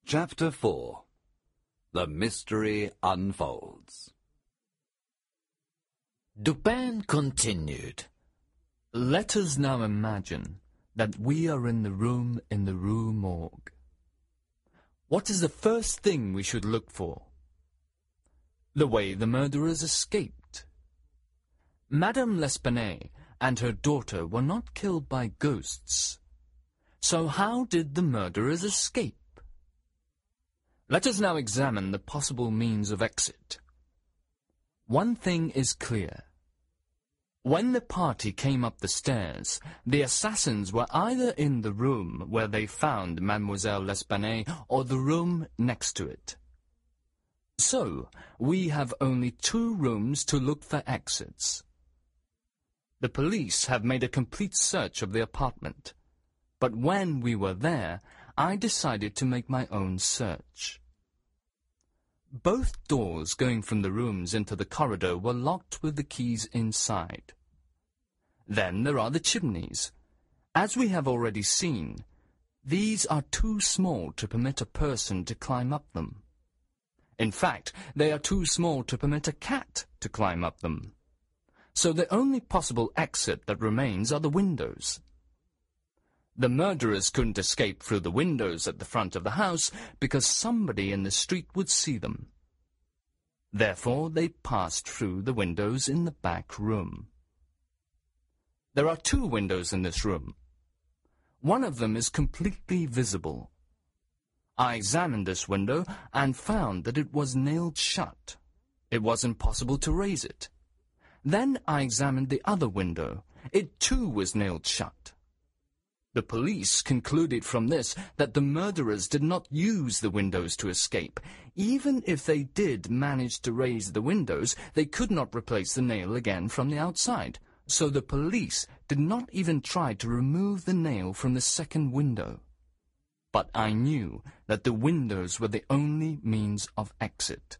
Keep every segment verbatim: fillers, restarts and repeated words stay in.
Chapter four. The Mystery Unfolds. Dupin continued. Let us now imagine that we are in the room in the Rue Morgue. What is the first thing we should look for? The way the murderers escaped. Madame L'Espanaye and her daughter were not killed by ghosts. So how did the murderers escape? Let us now examine the possible means of exit. One thing is clear. When the party came up the stairs, the assassins were either in the room where they found Mademoiselle L'Espanaye or the room next to it. So, we have only two rooms to look for exits. The police have made a complete search of the apartment, but when we were there, I decided to make my own search. Both doors going from the rooms into the corridor were locked with the keys inside. Then there are the chimneys. As we have already seen, these are too small to permit a person to climb up them. In fact, they are too small to permit a cat to climb up them. So the only possible exit that remains are the windows. The murderers couldn't escape through the windows at the front of the house because somebody in the street would see them. Therefore, they passed through the windows in the back room. There are two windows in this room. One of them is completely visible. I examined this window and found that it was nailed shut. It wasn't possible to raise it. Then I examined the other window. It too was nailed shut. The police concluded from this that the murderers did not use the windows to escape. Even if they did manage to raise the windows, they could not replace the nail again from the outside. So the police did not even try to remove the nail from the second window. But I knew that the windows were the only means of exit.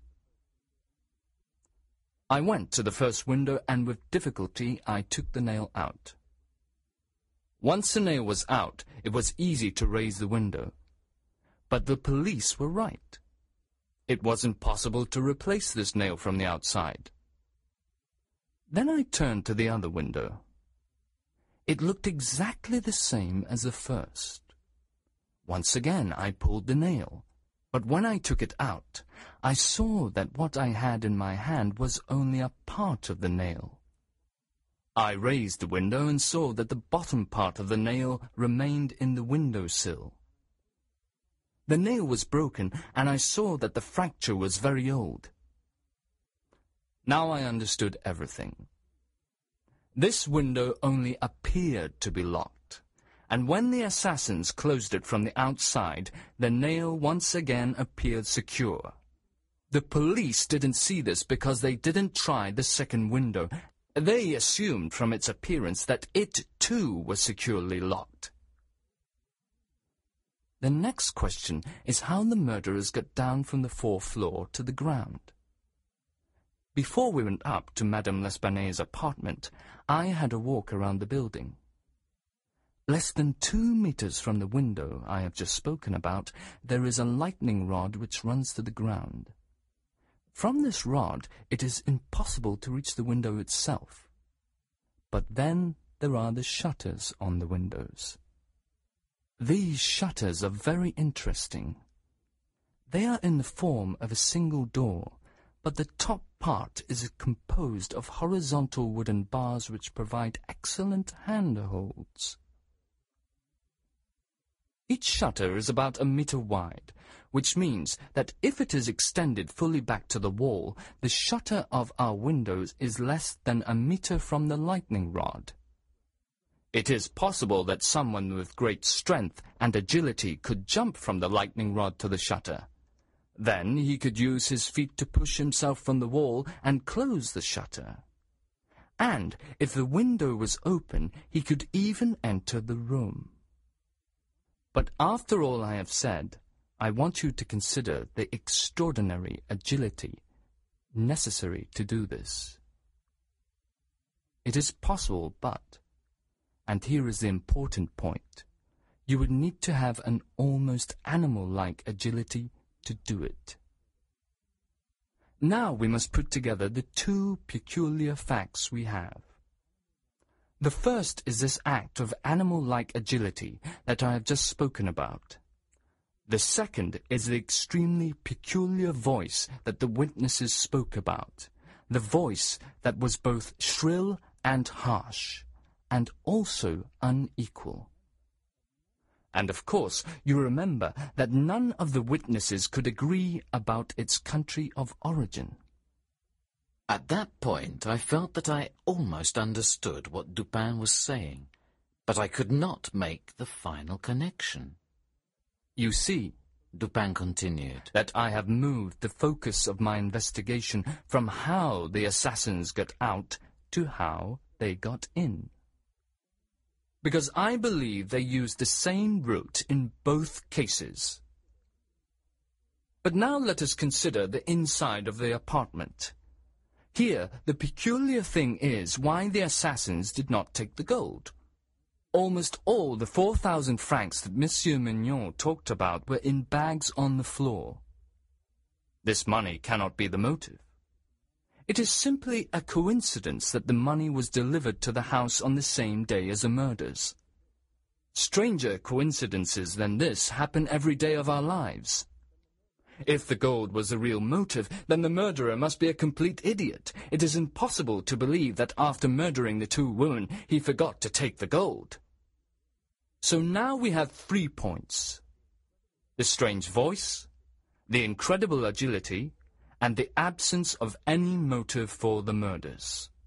I went to the first window and with difficulty I took the nail out. Once the nail was out, it was easy to raise the window. But the police were right. It wasn't possible to replace this nail from the outside. Then I turned to the other window. It looked exactly the same as the first. Once again I pulled the nail, but when I took it out, I saw that what I had in my hand was only a part of the nail. I raised the window and saw that the bottom part of the nail remained in the windowsill. The nail was broken, and I saw that the fracture was very old. Now I understood everything. This window only appeared to be locked, and when the assassins closed it from the outside, the nail once again appeared secure. The police didn't see this because they didn't try the second window. They assumed from its appearance that it, too, was securely locked. The next question is how the murderers got down from the fourth floor to the ground. Before we went up to Madame L'Espanaye's apartment, I had a walk around the building. Less than two meters from the window I have just spoken about, there is a lightning rod which runs to the ground. From this rod, it is impossible to reach the window itself. But then there are the shutters on the windows. These shutters are very interesting. They are in the form of a single door, but the top part is composed of horizontal wooden bars which provide excellent handholds. Each shutter is about a meter wide, which means that if it is extended fully back to the wall, the shutter of our windows is less than a meter from the lightning rod. It is possible that someone with great strength and agility could jump from the lightning rod to the shutter. Then he could use his feet to push himself from the wall and close the shutter. And if the window was open, he could even enter the room. But after all I have said, I want you to consider the extraordinary agility necessary to do this. It is possible, but, and here is the important point, you would need to have an almost animal-like agility to do it. Now we must put together the two peculiar facts we have. The first is this act of animal-like agility that I have just spoken about. The second is the extremely peculiar voice that the witnesses spoke about, the voice that was both shrill and harsh, and also unequal. And of course, you remember that none of the witnesses could agree about its country of origin. At that point, I felt that I almost understood what Dupin was saying, but I could not make the final connection. You see, Dupin continued, that I have moved the focus of my investigation from how the assassins got out to how they got in. Because I believe they used the same route in both cases. But now let us consider the inside of the apartment. Here, the peculiar thing is why the assassins did not take the gold. Almost all the four thousand francs that Monsieur Mignon talked about were in bags on the floor. This money cannot be the motive. It is simply a coincidence that the money was delivered to the house on the same day as the murders. Stranger coincidences than this happen every day of our lives. If the gold was the real motive, then the murderer must be a complete idiot. It is impossible to believe that after murdering the two women, he forgot to take the gold. So now we have three points: the strange voice, the incredible agility, and the absence of any motive for the murders.